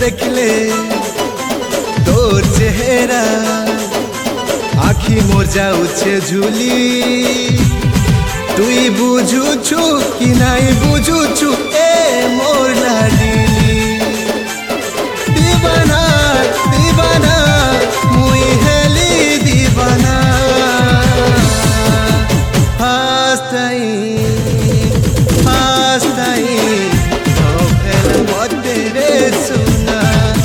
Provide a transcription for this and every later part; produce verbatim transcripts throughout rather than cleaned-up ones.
देखले तोर चेहरा आखि मोर जाउछे झुली तुई बुझुछु कि नाई बुझुछु ए मोर लाडली दीवाना दीवाना मुई हेली दीवाना हास्ताई हास्ताई तो फेल मते रे सुना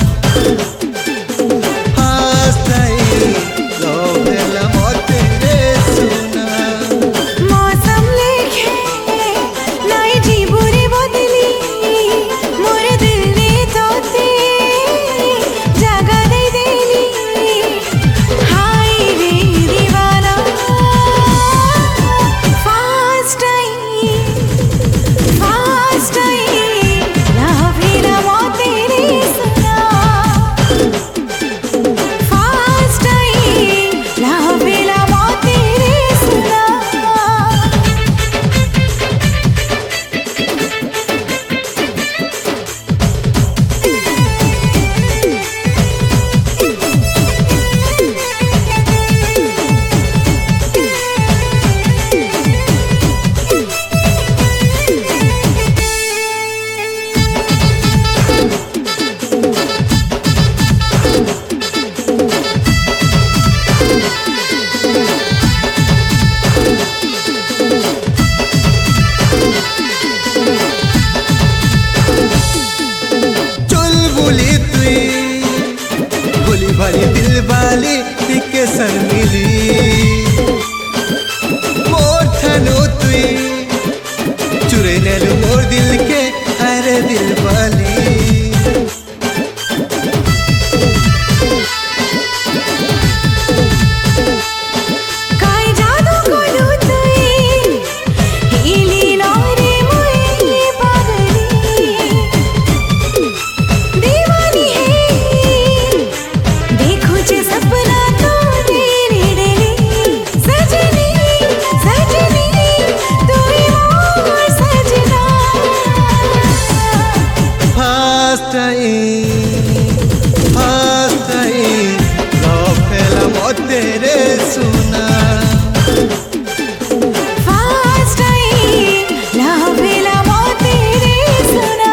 हास्ताई तो फेल मते रे सुना मौसम लेखे नाई जीबुरे बदली मोर दिल ने तोते जगा दे देली हाय रे दीवाना first time first time love ही ना मोते रे सुना फास्ट टाइम लव ही ना मोते रे सुना चुलबुली तुई भोली भाली दिल वाली टिके सर मिली मोर थनो तुई चुरे नेलु मोर दिल के अरे दिल वाली काय जादू करू तुई हिली नरे मुई पागली दीवानी है देखो जे सपना तो तेरे डेली सजनी सजनी तू ही मोर सजना first time first time love फेला मते रे सुना फास्ट टाइम लव विला मोते रे सुना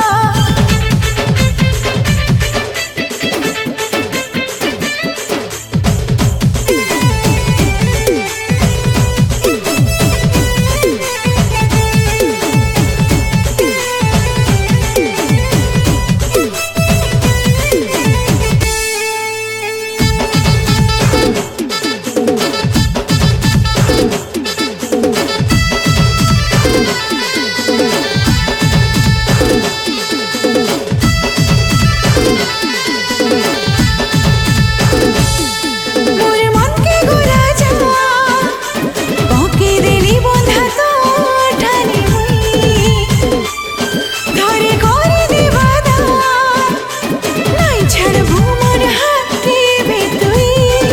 मोर मन के गोरा जवा ओके देली बंधा तो ठानी मुई धरे करे देवादा नाई छड़बू मोर हाथे बेतुई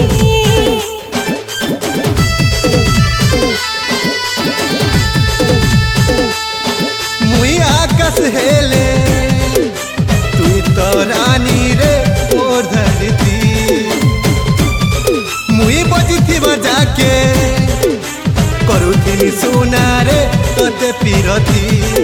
मुई आकाश हेले तुई तो रानी रे मोर धरती मुई बजिथि बजाके करुथिनी सुना रे तोते पिरती